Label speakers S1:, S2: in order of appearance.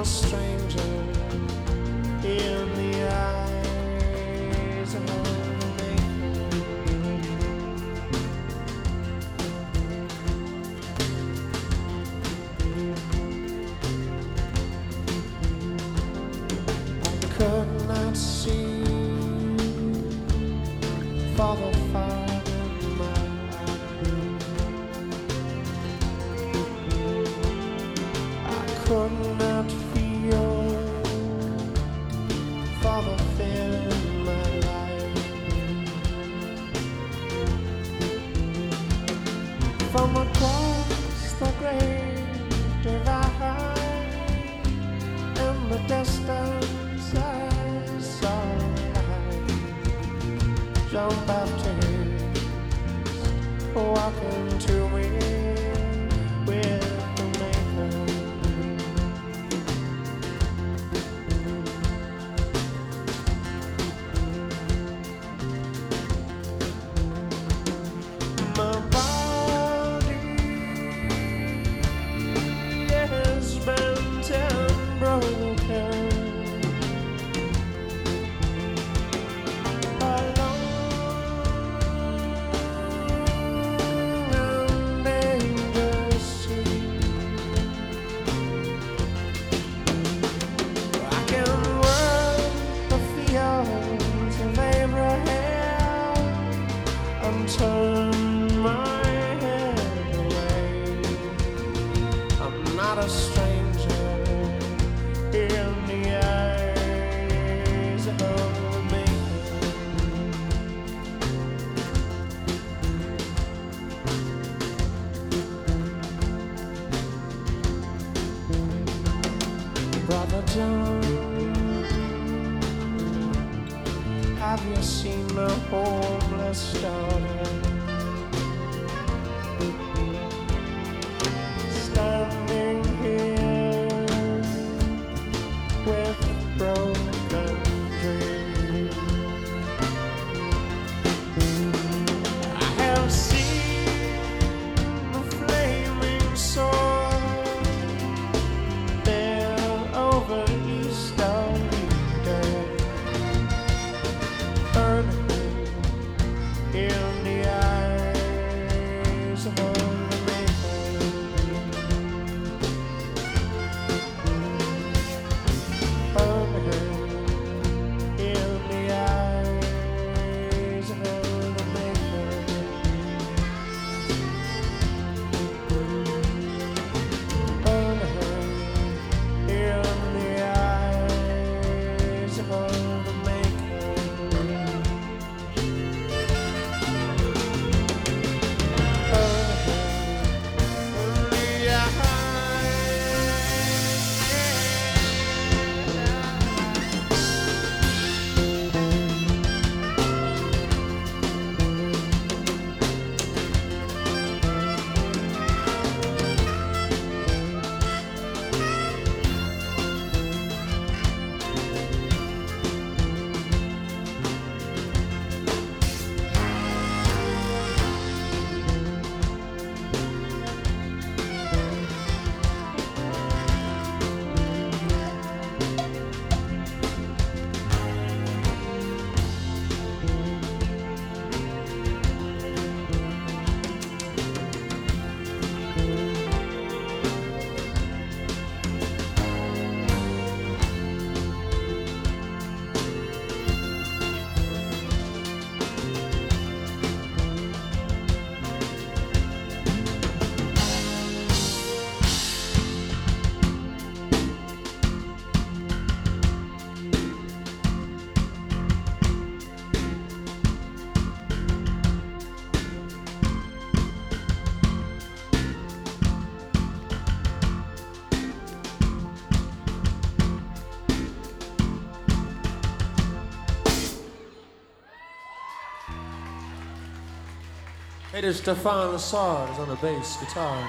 S1: stranger in the eyes of the maker. I could not see for the fire in my eyes. I could not feel for the fear in my life. From across the great divide in the distance I saw light. John Baptist walking to me with the maker. My body has been broken. Turn my head away. I'm not a stranger in the eyes of the maker. Brother John, have you seen the homeless daughter standing here with broken dreams? I have seen the flaming sword there over east of Eden, burning in the eyes of the maker. Burning in the eyes of the maker. Burning in the eyes of the maker. It is Stefan Lassard on the bass guitar.